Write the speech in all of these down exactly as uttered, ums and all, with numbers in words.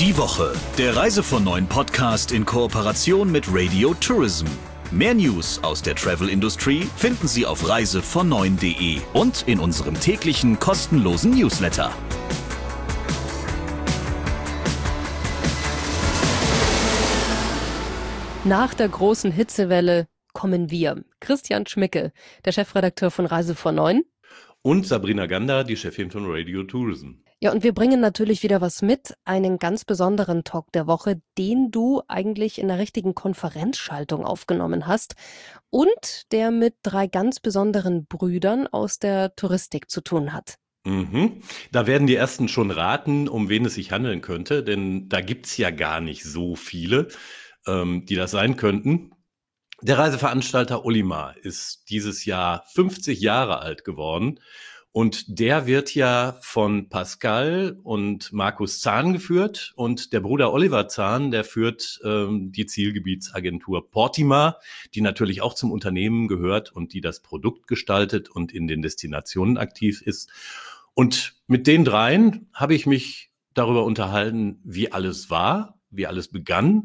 Die Woche, der Reise von neun Podcast in Kooperation mit Radio Tourism. Mehr News aus der Travel-Industrie finden Sie auf reise von neun punkt de und in unserem täglichen kostenlosen Newsletter. Nach der großen Hitzewelle kommen wir. Christian Schmicke, der Chefredakteur von Reise von neun. Und Sabrina Gander, die Chefin von Radio Tourism. Ja, und wir bringen natürlich wieder was mit, einen ganz besonderen Talk der Woche, den du eigentlich in der richtigen Konferenzschaltung aufgenommen hast und der mit drei ganz besonderen Brüdern aus der Touristik zu tun hat. Mhm. Da werden die Ersten schon raten, um wen es sich handeln könnte, denn da gibt's ja gar nicht so viele, ähm, die das sein könnten. Der Reiseveranstalter Olimar ist dieses Jahr fünfzig Jahre alt geworden. Und der wird ja von Pascal und Markus Zahn geführt. Und der Bruder Oliver Zahn, der führt ähm, die Zielgebietsagentur Portimar, die natürlich auch zum Unternehmen gehört und die das Produkt gestaltet und in den Destinationen aktiv ist. Und mit den dreien habe ich mich darüber unterhalten, wie alles war, wie alles begann,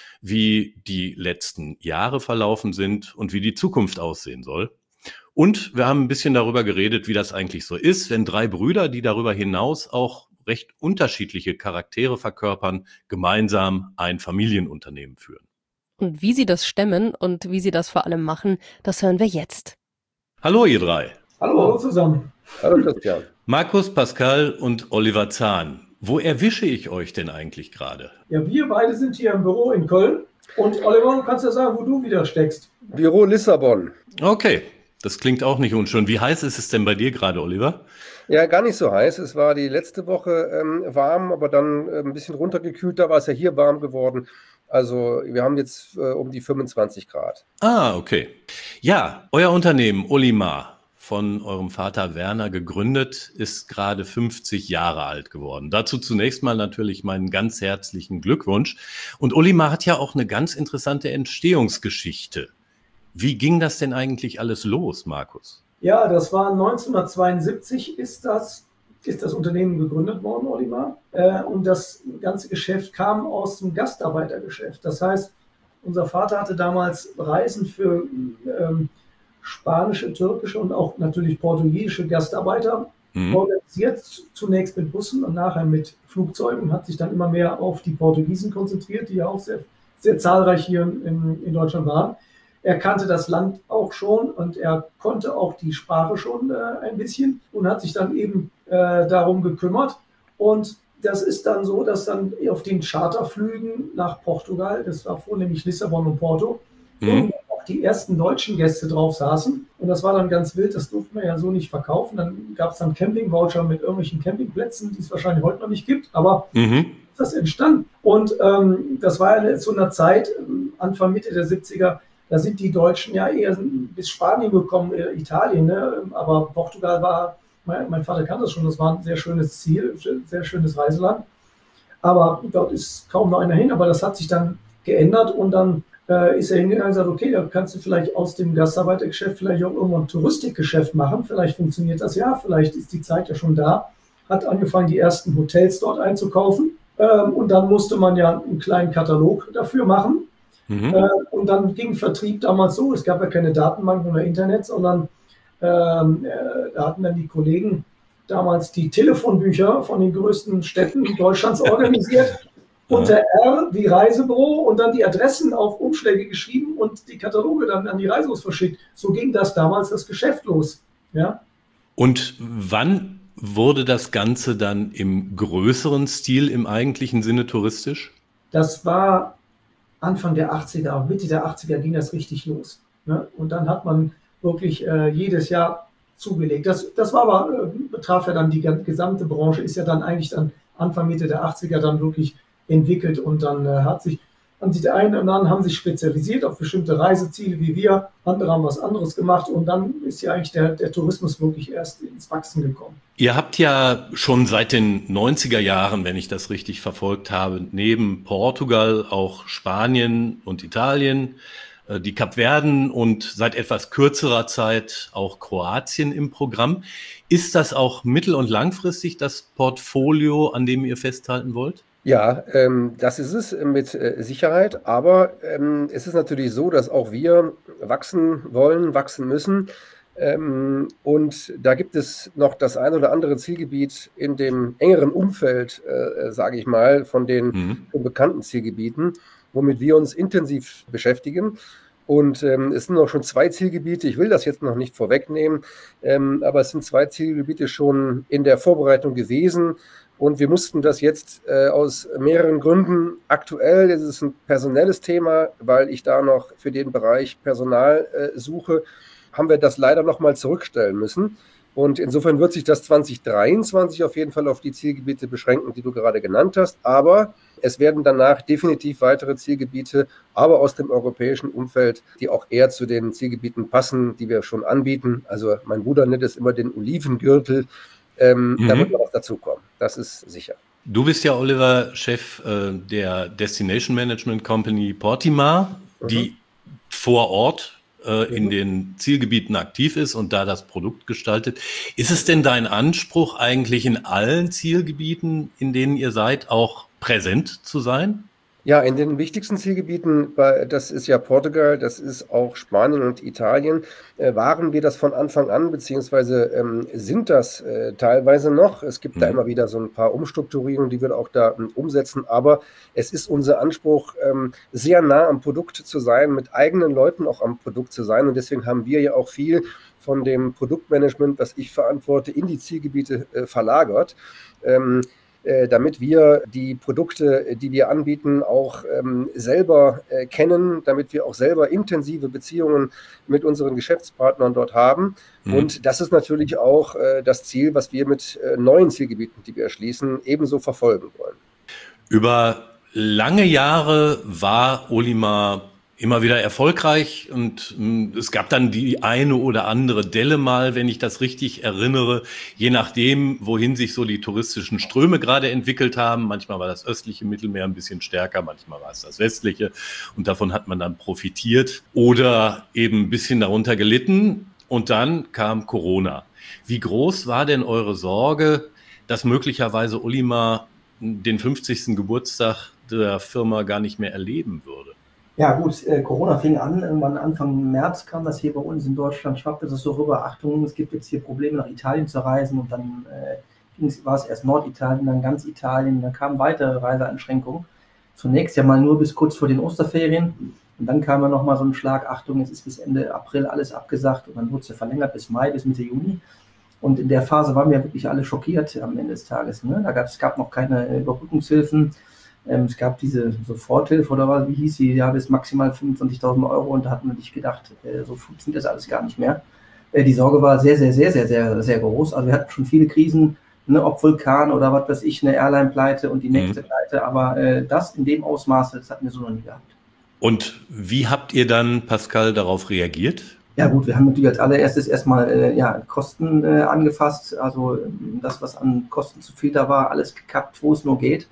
wie die letzten Jahre verlaufen sind und wie die Zukunft aussehen soll. Und wir haben ein bisschen darüber geredet, wie das eigentlich so ist, wenn drei Brüder, die darüber hinaus auch recht unterschiedliche Charaktere verkörpern, gemeinsam ein Familienunternehmen führen. Und wie sie das stemmen und wie sie das vor allem machen, das hören wir jetzt. Hallo ihr drei. Hallo, Hallo zusammen. Hallo Christian. Markus, Pascal und Oliver Zahn. Wo erwische ich euch denn eigentlich gerade? Ja, wir beide sind hier im Büro in Köln. Und Oliver, du kannst ja sagen, wo du wieder steckst. Büro Lissabon. Okay. Das klingt auch nicht unschön. Wie heiß ist es denn bei dir gerade, Oliver? Ja, gar nicht so heiß. Es war die letzte Woche ähm, warm, aber dann äh, ein bisschen runtergekühlt. Da war es ja hier warm geworden. Also wir haben jetzt äh, um die fünfundzwanzig Grad. Ah, okay. Ja, euer Unternehmen Olimar, von eurem Vater Werner gegründet, ist gerade fünfzig Jahre alt geworden. Dazu zunächst mal natürlich meinen ganz herzlichen Glückwunsch. Und Olimar hat ja auch eine ganz interessante Entstehungsgeschichte. Wie ging das denn eigentlich alles los, Markus? Ja, das war neunzehnhundertzweiundsiebzig ist das, ist das Unternehmen gegründet worden, Olimar. Äh, und das ganze Geschäft kam aus dem Gastarbeitergeschäft. Das heißt, unser Vater hatte damals Reisen für ähm, spanische, türkische und auch natürlich portugiesische Gastarbeiter mhm. organisiert. Zunächst mit Bussen und nachher mit Flugzeugen und hat sich dann immer mehr auf die Portugiesen konzentriert, die ja auch sehr, sehr zahlreich hier in, in Deutschland waren. Er kannte das Land auch schon und er konnte auch die Sprache schon äh, ein bisschen und hat sich dann eben äh, darum gekümmert. Und das ist dann so, dass dann auf den Charterflügen nach Portugal, das war vornehmlich Lissabon und Porto, mhm. auch die ersten deutschen Gäste drauf saßen. Und das war dann ganz wild, das durften wir ja so nicht verkaufen. Dann gab es dann Campingvoucher mit irgendwelchen Campingplätzen, die es wahrscheinlich heute noch nicht gibt, aber mhm. ist das entstanden. Und ähm, das war ja zu einer Zeit, Anfang, Mitte der siebziger, da sind die Deutschen ja eher bis Spanien gekommen, Italien, ne? Aber Portugal war, mein, mein Vater kannte das schon, das war ein sehr schönes Ziel, sehr schönes Reiseland. Aber dort ist kaum noch einer hin, aber das hat sich dann geändert und dann äh, ist er hingegangen und gesagt, okay, da kannst du vielleicht aus dem Gastarbeitergeschäft vielleicht auch irgendwann ein Touristikgeschäft machen, vielleicht funktioniert das ja, vielleicht ist die Zeit ja schon da. Hat angefangen, die ersten Hotels dort einzukaufen ähm, und dann musste man ja einen kleinen Katalog dafür machen. Mhm. Äh, und dann ging Vertrieb damals so, es gab ja keine Datenbanken oder Internet, sondern ähm, äh, da hatten dann die Kollegen damals die Telefonbücher von den größten Städten Deutschlands organisiert, unter R wie Reisebüro und dann die Adressen auf Umschläge geschrieben und die Kataloge dann an die Reisebüros verschickt. So ging das damals das Geschäft los. Ja? Und wann wurde das Ganze dann im größeren Stil, im eigentlichen Sinne touristisch? Das war Anfang der achtziger, Mitte der achtziger ging das richtig los. Ne? Und dann hat man wirklich äh, jedes Jahr zugelegt. Das, das war aber, äh, betraf ja dann die gesamte Branche, ist ja dann eigentlich dann Anfang, Mitte der achtziger dann wirklich entwickelt und dann äh, hat sich, haben sich die einen und anderen haben sich spezialisiert auf bestimmte Reiseziele wie wir, andere haben was anderes gemacht und dann ist ja eigentlich der, der Tourismus wirklich erst ins Wachsen gekommen. Ihr habt ja schon seit den neunziger Jahren, wenn ich das richtig verfolgt habe, neben Portugal auch Spanien und Italien die Kapverden und seit etwas kürzerer Zeit auch Kroatien im Programm. Ist das auch mittel- und langfristig das Portfolio, an dem ihr festhalten wollt? Ja, ähm, das ist es mit äh, Sicherheit, aber ähm, es ist natürlich so, dass auch wir wachsen wollen, wachsen müssen. Ähm, und da gibt es noch das ein oder andere Zielgebiet in dem engeren Umfeld, äh, sage ich mal, von den Mhm. schon bekannten Zielgebieten, womit wir uns intensiv beschäftigen. Und ähm, es sind auch schon zwei Zielgebiete, ich will das jetzt noch nicht vorwegnehmen, ähm, aber es sind zwei Zielgebiete schon in der Vorbereitung gewesen. Und wir mussten das jetzt äh, aus mehreren Gründen aktuell, das ist ein personelles Thema, weil ich da noch für den Bereich Personal äh, suche, haben wir das leider nochmal zurückstellen müssen. Und insofern wird sich das zwanzig dreiundzwanzig auf jeden Fall auf die Zielgebiete beschränken, die du gerade genannt hast. Aber es werden danach definitiv weitere Zielgebiete, aber aus dem europäischen Umfeld, die auch eher zu den Zielgebieten passen, die wir schon anbieten. Also mein Bruder nennt es immer den Olivengürtel. Ähm, Mhm. Da wird noch was dazukommen. Das ist sicher. Du bist ja, Oliver, Chef äh, der Destination Management Company Portimar, Mhm. die vor Ort äh, in Mhm. den Zielgebieten aktiv ist und da das Produkt gestaltet. Ist es denn dein Anspruch, eigentlich in allen Zielgebieten, in denen ihr seid, auch präsent zu sein? Ja, in den wichtigsten Zielgebieten, bei- das ist ja Portugal, das ist auch Spanien und Italien, äh, waren wir das von Anfang an, beziehungsweise ähm, sind das äh, teilweise noch. Es gibt da Mhm. immer wieder so ein paar Umstrukturierungen, die wir auch da ähm, umsetzen, aber es ist unser Anspruch, ähm, sehr nah am Produkt zu sein, mit eigenen Leuten auch am Produkt zu sein, und deswegen haben wir ja auch viel von dem Produktmanagement, was ich verantworte, in die Zielgebiete äh, verlagert. Ähm, äh, damit wir die Produkte, äh, die wir anbieten, auch ähm, selber äh, kennen, damit wir auch selber intensive Beziehungen mit unseren Geschäftspartnern dort haben. Mhm. Und das ist natürlich auch äh, das Ziel, was wir mit äh, neuen Zielgebieten, die wir erschließen, ebenso verfolgen wollen. Über lange Jahre war Olimar immer wieder erfolgreich und mh, es gab dann die eine oder andere Delle mal, wenn ich das richtig erinnere, je nachdem, wohin sich so die touristischen Ströme gerade entwickelt haben. Manchmal war das östliche Mittelmeer ein bisschen stärker, manchmal war es das westliche und davon hat man dann profitiert oder eben ein bisschen darunter gelitten. Und dann kam Corona. Wie groß war denn eure Sorge, dass möglicherweise Olimar den fünfzigsten Geburtstag der Firma gar nicht mehr erleben würde? Ja gut, äh, Corona fing an, irgendwann Anfang März kam das hier bei uns in Deutschland, schwappte das so rüber, Achtung, es gibt jetzt hier Probleme nach Italien zu reisen, und dann äh, war es erst Norditalien, dann ganz Italien, dann kamen weitere Reiseeinschränkungen. Zunächst ja mal nur bis kurz vor den Osterferien, und dann kam ja nochmal so ein Schlag, Achtung, es ist bis Ende April alles abgesagt, und dann wurde es ja verlängert bis Mai, bis Mitte Juni. Und in der Phase waren wir wirklich alle schockiert am Ende des Tages. Ne? Da gab es gab noch keine Überbrückungshilfen. Ähm, es gab diese Soforthilfe oder was, wie hieß sie, ja, bis maximal fünfundzwanzigtausend Euro, und da hat man sich gedacht, äh, so funktioniert das alles gar nicht mehr. Äh, die Sorge war sehr, sehr, sehr, sehr, sehr, sehr groß. Also wir hatten schon viele Krisen, ne, ob Vulkan oder was weiß ich, eine Airline-Pleite und die nächste Mhm. Pleite, aber äh, das in dem Ausmaße, das hatten wir so noch nie gehabt. Und wie habt ihr dann, Pascal, darauf reagiert? Ja gut, wir haben natürlich als allererstes erstmal äh, ja, Kosten äh, angefasst, also ähm, das, was an Kosten zu viel da war, alles gekappt, wo es nur geht.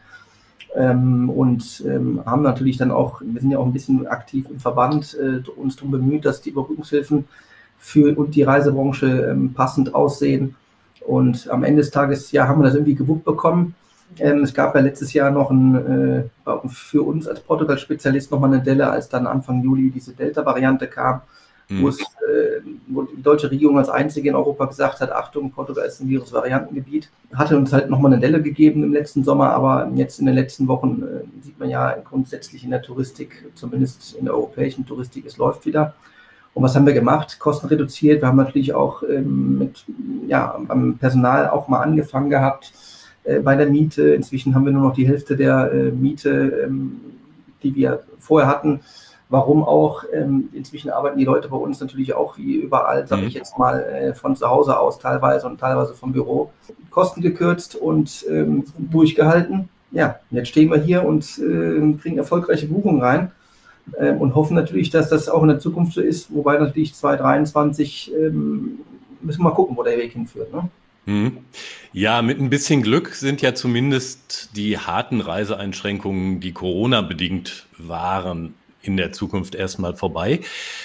Ähm, und ähm, haben natürlich dann auch, wir sind ja auch ein bisschen aktiv im Verband, äh, uns darum bemüht, dass die Überbrückungshilfen für und die Reisebranche ähm, passend aussehen. Und am Ende des Tages, ja, haben wir das irgendwie gewuppt bekommen. Ähm, es gab ja letztes Jahr noch ein, äh, für uns als Portugal-Spezialist nochmal eine Delle, als dann Anfang Juli diese Delta-Variante kam, Mhm. wo, es, äh, wo die deutsche Regierung als einzige in Europa gesagt hat, Achtung, Portugal ist ein Virusvariantengebiet. Hatte uns halt nochmal eine Delle gegeben im letzten Sommer, aber jetzt in den letzten Wochen äh, sieht man ja grundsätzlich in der Touristik, zumindest in der europäischen Touristik, es läuft wieder. Und was haben wir gemacht? Kosten reduziert. Wir haben natürlich auch ähm, mit, ja, beim Personal auch mal angefangen gehabt äh, bei der Miete. Inzwischen haben wir nur noch die Hälfte der äh, Miete, ähm, die wir vorher hatten. Warum auch? Ähm, inzwischen arbeiten die Leute bei uns natürlich auch wie überall, sage ich jetzt mal, äh, von zu Hause aus teilweise und teilweise vom Büro. Kosten gekürzt und ähm, durchgehalten. Ja, jetzt stehen wir hier und äh, kriegen erfolgreiche Buchungen rein ähm, und hoffen natürlich, dass das auch in der Zukunft so ist. Wobei natürlich zwanzig dreiundzwanzig ähm, müssen wir mal gucken, wo der Weg hinführt. Ne? Mhm. Ja, mit ein bisschen Glück sind ja zumindest die harten Reiseeinschränkungen, die Corona-bedingt waren, in der Zukunft erstmal vorbei.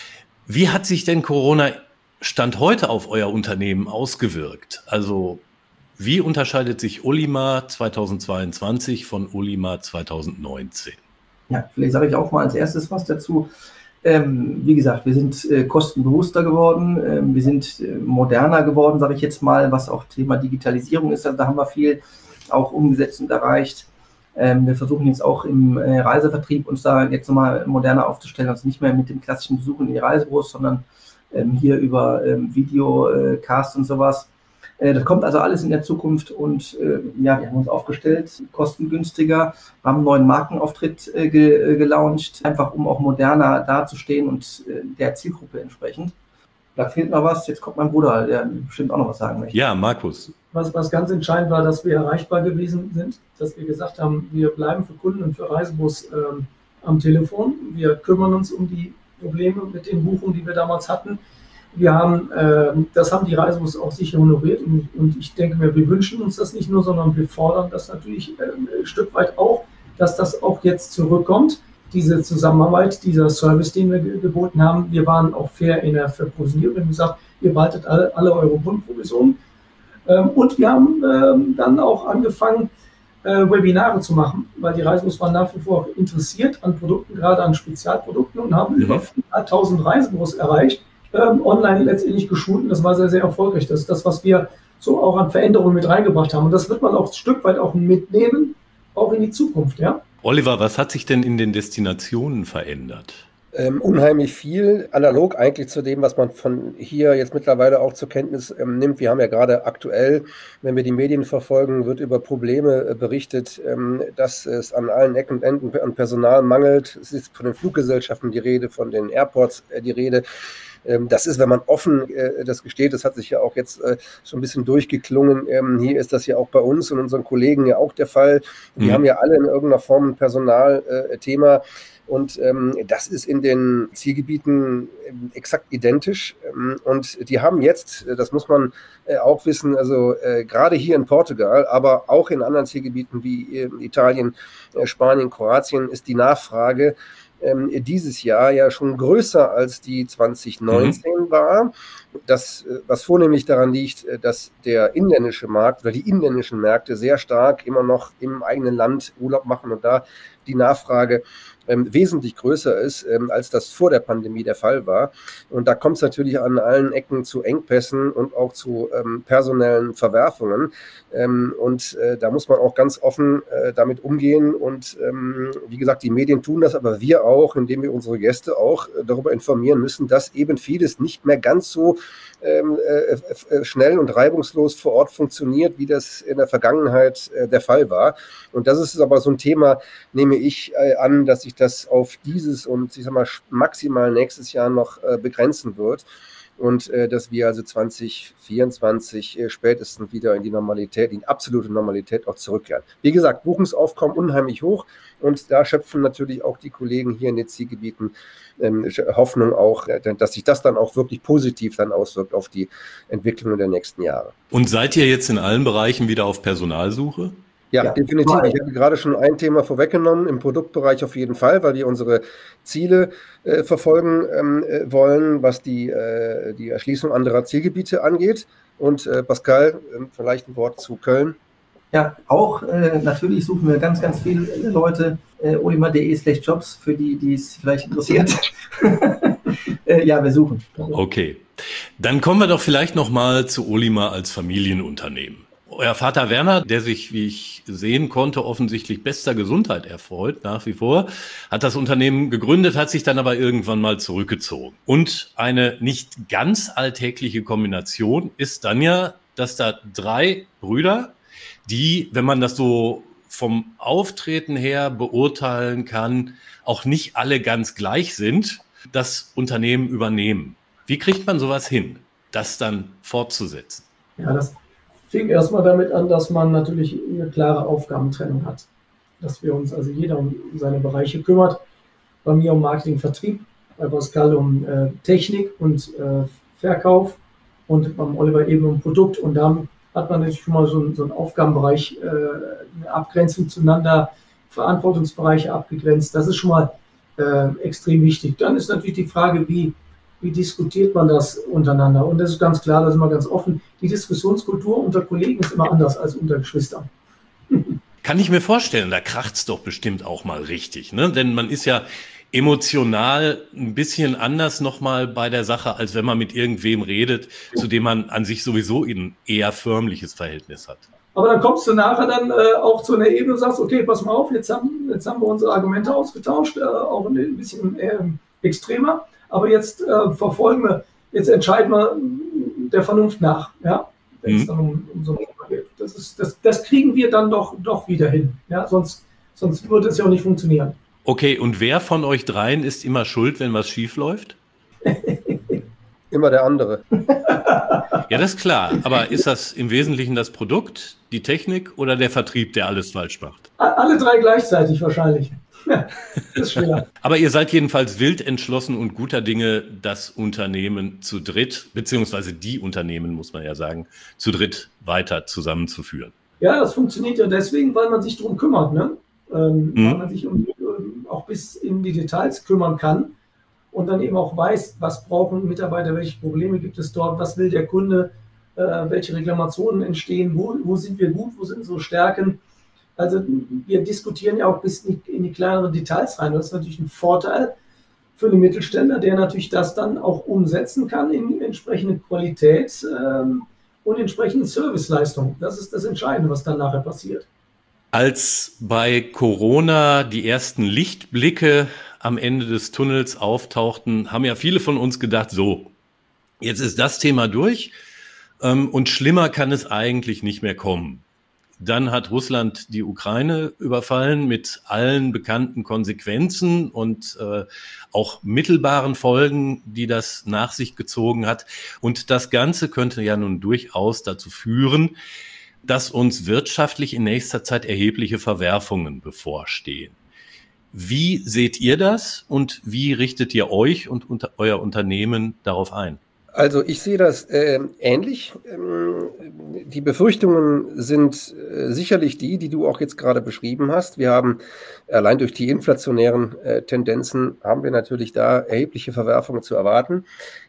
Wie hat sich denn Corona Stand heute auf euer Unternehmen ausgewirkt? Also wie unterscheidet sich Olimar zweitausendzweiundzwanzig von Olimar zweitausendneunzehn? Ja, vielleicht sage ich auch mal als erstes was dazu. Ähm, wie gesagt, wir sind äh, kostenbewusster geworden, ähm, wir sind äh, moderner geworden, sage ich jetzt mal, was auch Thema Digitalisierung ist. Also da haben wir viel auch umgesetzt und erreicht. Ähm, wir versuchen jetzt auch im äh, Reisevertrieb uns da jetzt nochmal moderner aufzustellen, also nicht mehr mit dem klassischen Besuchen in die Reisebüros, sondern ähm, hier über ähm, Videocast äh, und sowas. Äh, das kommt also alles in der Zukunft und äh, ja, wir haben uns aufgestellt, kostengünstiger, haben einen neuen Markenauftritt äh, ge- gelauncht, einfach um auch moderner dazustehen und äh, der Zielgruppe entsprechend. Da fehlt noch was, jetzt kommt mein Bruder, der bestimmt auch noch was sagen möchte. Ja, Markus. Was, was ganz entscheidend war, dass wir erreichbar gewesen sind, dass wir gesagt haben, wir bleiben für Kunden und für Reisebus ähm, am Telefon. Wir kümmern uns um die Probleme mit den Buchungen, die wir damals hatten. Wir haben, äh, das haben die Reisebus auch sicher honoriert und, und ich denke mir, wir wünschen uns das nicht nur, sondern wir fordern das natürlich äh, ein Stück weit auch, dass das auch jetzt zurückkommt, diese Zusammenarbeit, dieser Service, den wir ge- geboten haben. Wir waren auch fair in der Verprovisionierung. Wir haben gesagt, ihr behaltet alle, alle eure Bundprovisionen. Ähm, und wir haben ähm, dann auch angefangen, äh, Webinare zu machen, weil die Reisebus waren nach wie vor interessiert an Produkten, gerade an Spezialprodukten und haben mhm. über viertausend Reisebüros erreicht, ähm, online letztendlich geschult. Und das war sehr, sehr erfolgreich. Das ist das, was wir so auch an Veränderungen mit reingebracht haben. Und das wird man auch ein Stück weit auch mitnehmen, auch in die Zukunft, ja. Oliver, was hat sich denn in den Destinationen verändert? Ähm, unheimlich viel, analog eigentlich zu dem, was man von hier jetzt mittlerweile auch zur Kenntnis ähm, nimmt. Wir haben ja gerade aktuell, wenn wir die Medien verfolgen, wird über Probleme äh, berichtet, ähm, dass es an allen Ecken und Enden an Personal mangelt. Es ist von den Fluggesellschaften die Rede, von den Airports äh, die Rede. Ähm, das ist, wenn man offen äh, das gesteht, das hat sich ja auch jetzt äh, schon ein bisschen durchgeklungen. Ähm, hier ist das ja auch bei uns und unseren Kollegen ja auch der Fall. Die mhm. haben ja alle in irgendeiner Form ein Personalthema. Äh, Und ähm, das ist in den Zielgebieten ähm, exakt identisch. Ähm, und die haben jetzt, das muss man äh, auch wissen, also äh, gerade hier in Portugal, aber auch in anderen Zielgebieten wie äh, Italien, äh, Spanien, Kroatien, ist die Nachfrage ähm, dieses Jahr ja schon größer als die zwanzig neunzehn mhm. war. Das, was vornehmlich daran liegt, dass der inländische Markt oder die inländischen Märkte sehr stark immer noch im eigenen Land Urlaub machen und da die Nachfrage ähm, wesentlich größer ist, ähm, als das vor der Pandemie der Fall war. Und da kommt es natürlich an allen Ecken zu Engpässen und auch zu ähm, personellen Verwerfungen. Ähm, und äh, da muss man auch ganz offen äh, damit umgehen. Und ähm, wie gesagt, die Medien tun das, aber wir auch, indem wir unsere Gäste auch äh, darüber informieren müssen, dass eben vieles nicht mehr ganz so ähm, äh, schnell und reibungslos vor Ort funktioniert, wie das in der Vergangenheit äh, der Fall war. Und das ist aber so ein Thema, nehme ich äh, an, dass sich das auf dieses und ich sag mal maximal nächstes Jahr noch äh, begrenzen wird und äh, dass wir also zwanzig vierundzwanzig äh, spätestens wieder in die Normalität, in die absolute Normalität auch zurückkehren. Wie gesagt, Buchungsaufkommen unheimlich hoch und da schöpfen natürlich auch die Kollegen hier in den Zielgebieten ähm, Hoffnung auch, äh, dass sich das dann auch wirklich positiv dann auswirkt auf die Entwicklung der nächsten Jahre. Und seid ihr jetzt in allen Bereichen wieder auf Personalsuche? Ja, ja, definitiv. Ich habe gerade schon ein Thema vorweggenommen, im Produktbereich auf jeden Fall, weil wir unsere Ziele äh, verfolgen ähm, äh, wollen, was die, äh, die Erschließung anderer Zielgebiete angeht. Und äh, Pascal, äh, vielleicht ein Wort zu Köln. Ja, auch äh, natürlich suchen wir ganz, ganz viele Leute. Äh, olimar.de slash Jobs, für die, die es vielleicht interessiert. äh, ja, wir suchen. Okay, dann kommen wir doch vielleicht nochmal zu Olimar als Familienunternehmen. Euer Vater Werner, der sich, wie ich sehen konnte, offensichtlich bester Gesundheit erfreut, nach wie vor, hat das Unternehmen gegründet, hat sich dann aber irgendwann mal zurückgezogen. Und eine nicht ganz alltägliche Kombination ist dann ja, dass da drei Brüder, die, wenn man das so vom Auftreten her beurteilen kann, auch nicht alle ganz gleich sind, das Unternehmen übernehmen. Wie kriegt man sowas hin, das dann fortzusetzen? Ja, das fing erstmal damit an, dass man natürlich eine klare Aufgabentrennung hat. Dass wir uns also jeder um seine Bereiche kümmert. Bei mir um Marketing, Vertrieb, bei Pascal um äh, Technik und äh, Verkauf und beim Oliver eben um Produkt. Und dann hat man natürlich schon mal so, ein, so einen Aufgabenbereich, äh, eine Abgrenzung zueinander, Verantwortungsbereiche abgegrenzt. Das ist schon mal äh, extrem wichtig. Dann ist natürlich die Frage, wie, wie diskutiert man das untereinander? Und das ist ganz klar, das ist immer ganz offen. Die Diskussionskultur unter Kollegen ist immer anders als unter Geschwistern. Kann ich mir vorstellen, da kracht's doch bestimmt auch mal richtig, ne? Denn man ist ja emotional ein bisschen anders nochmal bei der Sache, als wenn man mit irgendwem redet, zu dem man an sich sowieso ein eher förmliches Verhältnis hat. Aber dann kommst du nachher dann äh, auch zu einer Ebene und sagst, okay, pass mal auf, jetzt haben, jetzt haben wir unsere Argumente ausgetauscht, äh, auch ein bisschen äh, extremer, aber jetzt äh, verfolgen wir, jetzt entscheiden wir der Vernunft nach, ja, wenn es dann um, um so ein Thema geht. Das, ist, das, das kriegen wir dann doch, doch wieder hin, ja, sonst, sonst würde es ja auch nicht funktionieren. Okay, und wer von euch dreien ist immer schuld, wenn was schief läuft? Immer der andere. Ja, das ist klar. Aber ist das im Wesentlichen das Produkt, die Technik oder der Vertrieb, der alles falsch macht? Alle drei gleichzeitig wahrscheinlich. Das ist schwer. Aber ihr seid jedenfalls wild entschlossen und guter Dinge, das Unternehmen zu dritt, beziehungsweise die Unternehmen, muss man ja sagen, zu dritt weiter zusammenzuführen. Ja, das funktioniert ja deswegen, weil man sich darum kümmert, ne? Ähm, mhm. Weil man sich um, um, auch bis in die Details kümmern kann und dann eben auch weiß, was brauchen Mitarbeiter, welche Probleme gibt es dort, was will der Kunde, äh, welche Reklamationen entstehen, wo, wo sind wir gut, wo sind so Stärken. Also wir diskutieren ja auch bis in die, in die kleineren Details rein. Das ist natürlich ein Vorteil für den Mittelständler, der natürlich das dann auch umsetzen kann in entsprechende Qualität ähm, und entsprechende Serviceleistung. Das ist das Entscheidende, was dann nachher passiert. Als bei Corona die ersten Lichtblicke am Ende des Tunnels auftauchten, haben ja viele von uns gedacht, so, jetzt ist das Thema durch ähm, und schlimmer kann es eigentlich nicht mehr kommen. Dann hat Russland die Ukraine überfallen mit allen bekannten Konsequenzen und äh, auch mittelbaren Folgen, die das nach sich gezogen hat. Und das Ganze könnte ja nun durchaus dazu führen, dass uns wirtschaftlich in nächster Zeit erhebliche Verwerfungen bevorstehen. Wie seht ihr das und wie richtet ihr euch und unter, euer Unternehmen darauf ein? Also ich sehe das äh, ähnlich. Ähm, die Befürchtungen sind äh, sicherlich die, die du auch jetzt gerade beschrieben hast. Wir haben allein durch die inflationären äh, Tendenzen haben wir natürlich da erhebliche Verwerfungen zu erwarten.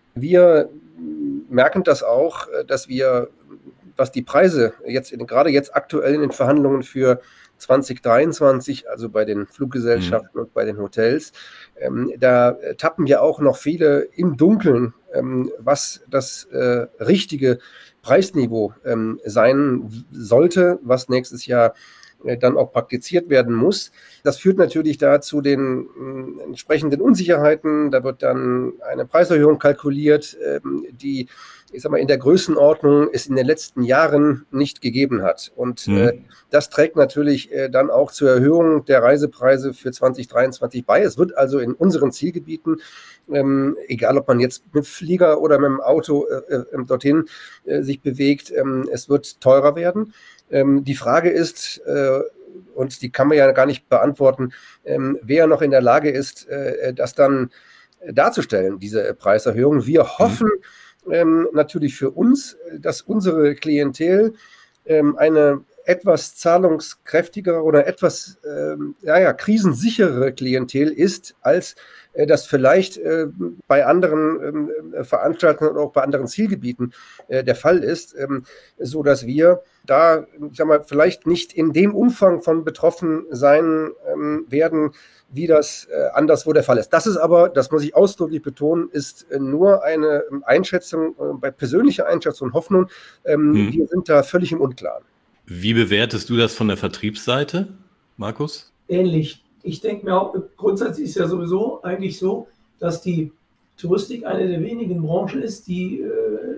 Wir merken das auch, dass wir, was die Preise jetzt in, gerade jetzt aktuell in den Verhandlungen für zwanzig dreiundzwanzig, also bei den Fluggesellschaften mhm. und bei den Hotels, ähm, da tappen ja auch noch viele im Dunkeln, ähm, was das äh, richtige Preisniveau ähm, sein sollte, was nächstes Jahr äh, dann auch praktiziert werden muss. Das führt natürlich da zu den äh, entsprechenden Unsicherheiten. Da wird dann eine Preiserhöhung kalkuliert, ähm, die ich sag mal, in der Größenordnung es in den letzten Jahren nicht gegeben hat. Und mhm. äh, das trägt natürlich äh, dann auch zur Erhöhung der Reisepreise für zwanzig dreiundzwanzig bei. Es wird also in unseren Zielgebieten, ähm, egal ob man jetzt mit Flieger oder mit dem Auto äh, äh, dorthin äh, sich bewegt, ähm, es wird teurer werden. Ähm, die Frage ist, äh, und die kann man ja gar nicht beantworten, ähm, wer noch in der Lage ist, äh, das dann darzustellen, diese Preiserhöhung. Wir hoffen, mhm. Ähm, natürlich für uns, dass unsere Klientel ähm, eine etwas zahlungskräftigere oder etwas ähm, ja, ja, krisensicherere Klientel ist, als äh, das vielleicht äh, bei anderen äh, Veranstaltungen oder auch bei anderen Zielgebieten äh, der Fall ist, ähm, so dass wir da, ich sag mal, vielleicht nicht in dem Umfang von betroffen sein ähm, werden, wie das äh, anderswo der Fall ist. Das ist aber, das muss ich ausdrücklich betonen, ist äh, nur eine Einschätzung, äh, bei persönlicher Einschätzung und Hoffnung. Ähm, hm. Wir sind da völlig im Unklaren. Wie bewertest du das von der Vertriebsseite, Markus? Ähnlich. Ich denke mir auch, grundsätzlich ist ja sowieso eigentlich so, dass die Touristik eine der wenigen Branchen ist, die äh,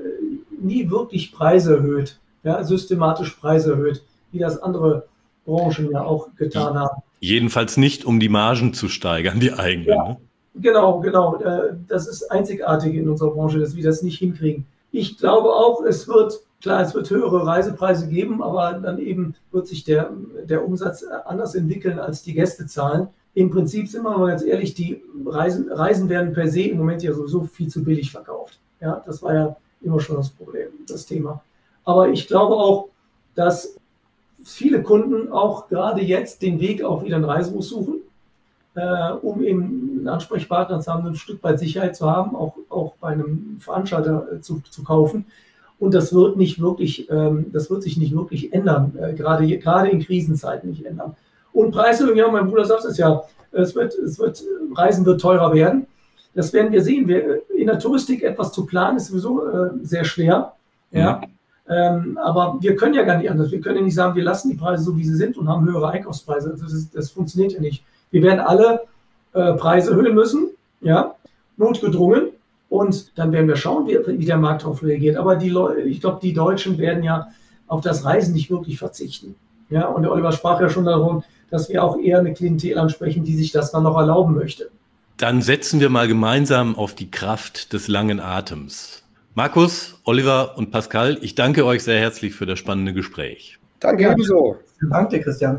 nie wirklich Preise erhöht, ja, systematisch Preise erhöht, wie das andere Branchen ja auch getan haben. Jedenfalls nicht, um die Margen zu steigern, die eigenen. Ja, ne? Genau, genau. Das ist einzigartig in unserer Branche, dass wir das nicht hinkriegen. Ich glaube auch, es wird, klar, es wird höhere Reisepreise geben, aber dann eben wird sich der, der Umsatz anders entwickeln als die Gästezahlen. Im Prinzip sind wir mal ganz ehrlich, die Reisen, Reisen werden per se im Moment ja sowieso viel zu billig verkauft. Ja, das war ja immer schon das Problem, das Thema. Aber ich glaube auch, dass viele Kunden auch gerade jetzt den Weg auf wieder ein Reisebus suchen. äh, um eben einen Ansprechpartner zu haben, ein Stück weit Sicherheit zu haben, auch, auch bei einem Veranstalter äh, zu, zu kaufen. Und das wird nicht wirklich, ähm, das wird sich nicht wirklich ändern, äh, gerade, gerade in Krisenzeiten nicht ändern. Und Preiserhöhung, ja, mein Bruder sagt es ja, es wird, es wird, Reisen wird teurer werden. Das werden wir sehen. Wir, in der Touristik etwas zu planen ist sowieso äh, sehr schwer. Ja. Mhm. Ähm, aber wir können ja gar nicht anders. Wir können ja nicht sagen, wir lassen die Preise so, wie sie sind und haben höhere Einkaufspreise. Das, ist, das funktioniert ja nicht. Wir werden alle äh, Preise erhöhen müssen, ja, notgedrungen. Und dann werden wir schauen, wie, wie der Markt darauf reagiert. Aber die Leute, ich glaube, die Deutschen werden ja auf das Reisen nicht wirklich verzichten. Ja, und der Oliver sprach ja schon darum, dass wir auch eher eine Klientel ansprechen, die sich das dann noch erlauben möchte. Dann setzen wir mal gemeinsam auf die Kraft des langen Atems. Markus, Oliver und Pascal, ich danke euch sehr herzlich für das spannende Gespräch. Danke ja, ebenso. Danke, Christian.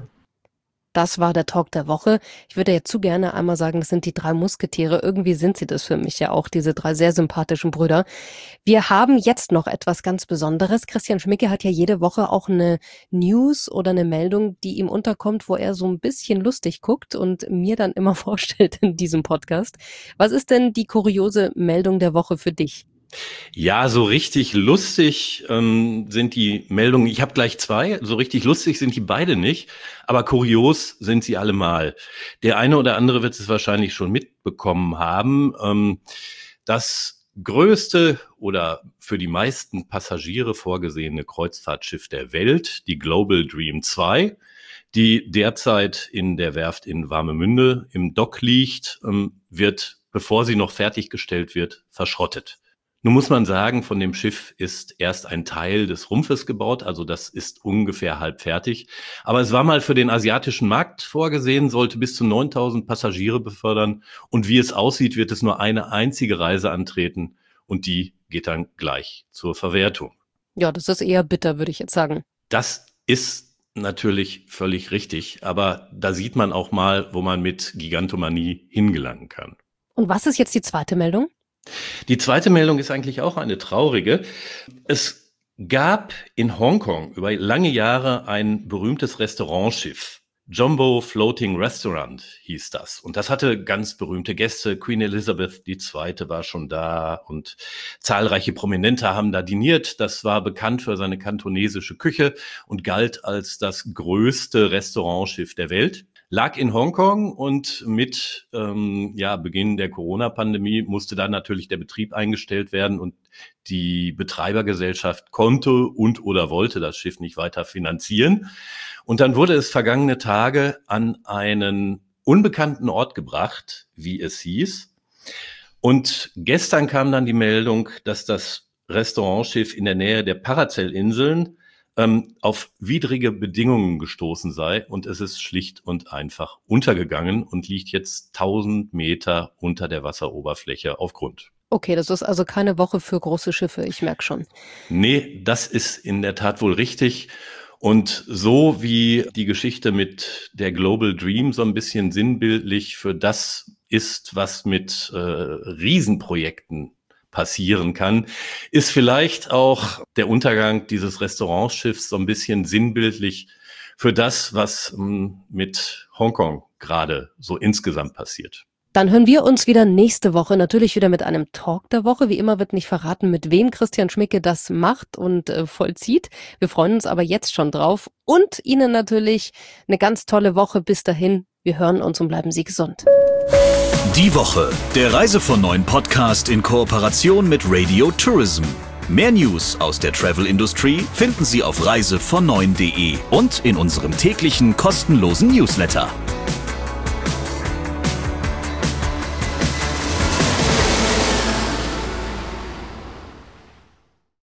Das war der Talk der Woche. Ich würde jetzt zu gerne einmal sagen, das sind die drei Musketiere. Irgendwie sind sie das für mich ja auch, diese drei sehr sympathischen Brüder. Wir haben jetzt noch etwas ganz Besonderes. Christian Schmicke hat ja jede Woche auch eine News oder eine Meldung, die ihm unterkommt, wo er so ein bisschen lustig guckt und mir dann immer vorstellt in diesem Podcast. Was ist denn die kuriose Meldung der Woche für dich? Ja, so richtig lustig ähm, sind die Meldungen. Ich habe gleich zwei. So richtig lustig sind die beide nicht, aber kurios sind sie allemal. Der eine oder andere wird es wahrscheinlich schon mitbekommen haben. Ähm, das größte oder für die meisten Passagiere vorgesehene Kreuzfahrtschiff der Welt, die Global Dream zwei, die derzeit in der Werft in Warnemünde im Dock liegt, ähm, wird, bevor sie noch fertiggestellt wird, verschrottet. Nun muss man sagen, von dem Schiff ist erst ein Teil des Rumpfes gebaut, also das ist ungefähr halb fertig. Aber es war mal für den asiatischen Markt vorgesehen, sollte bis zu neuntausend Passagiere befördern. Und wie es aussieht, wird es nur eine einzige Reise antreten und die geht dann gleich zur Verwertung. Ja, das ist eher bitter, würde ich jetzt sagen. Das ist natürlich völlig richtig, aber da sieht man auch mal, wo man mit Gigantomanie hingelangen kann. Und was ist jetzt die zweite Meldung? Die zweite Meldung ist eigentlich auch eine traurige. Es gab in Hongkong über lange Jahre ein berühmtes Restaurantschiff. Jumbo Floating Restaurant hieß das. Und das hatte ganz berühmte Gäste. Queen Elizabeth die Zweite war schon da und zahlreiche Prominente haben da diniert. Das war bekannt für seine kantonesische Küche und galt als das größte Restaurantschiff der Welt. Lag in Hongkong und mit ähm, ja, Beginn der Corona-Pandemie musste dann natürlich der Betrieb eingestellt werden und die Betreibergesellschaft konnte und oder wollte das Schiff nicht weiter finanzieren. Und dann wurde es vergangene Tage an einen unbekannten Ort gebracht, wie es hieß. Und gestern kam dann die Meldung, dass das Restaurantschiff in der Nähe der Paracel-Inseln auf widrige Bedingungen gestoßen sei und es ist schlicht und einfach untergegangen und liegt jetzt tausend Meter unter der Wasseroberfläche auf Grund. Okay, das ist also keine Woche für große Schiffe, ich merke schon. Nee, das ist in der Tat wohl richtig. Und so wie die Geschichte mit der Global Dream so ein bisschen sinnbildlich für das ist, was mit äh, Riesenprojekten passieren kann, ist vielleicht auch der Untergang dieses Restaurantschiffs so ein bisschen sinnbildlich für das, was m, mit Hongkong gerade so insgesamt passiert. Dann hören wir uns wieder nächste Woche, natürlich wieder mit einem Talk der Woche. Wie immer wird nicht verraten, mit wem Christian Schmicke das macht und äh, vollzieht. Wir freuen uns aber jetzt schon drauf und Ihnen natürlich eine ganz tolle Woche. Bis dahin, wir hören uns und bleiben Sie gesund. Die Woche, der Reise von neun Podcast in Kooperation mit Radio Tourism. Mehr News aus der Travel Industry finden Sie auf reise von neun punkt de und in unserem täglichen kostenlosen Newsletter.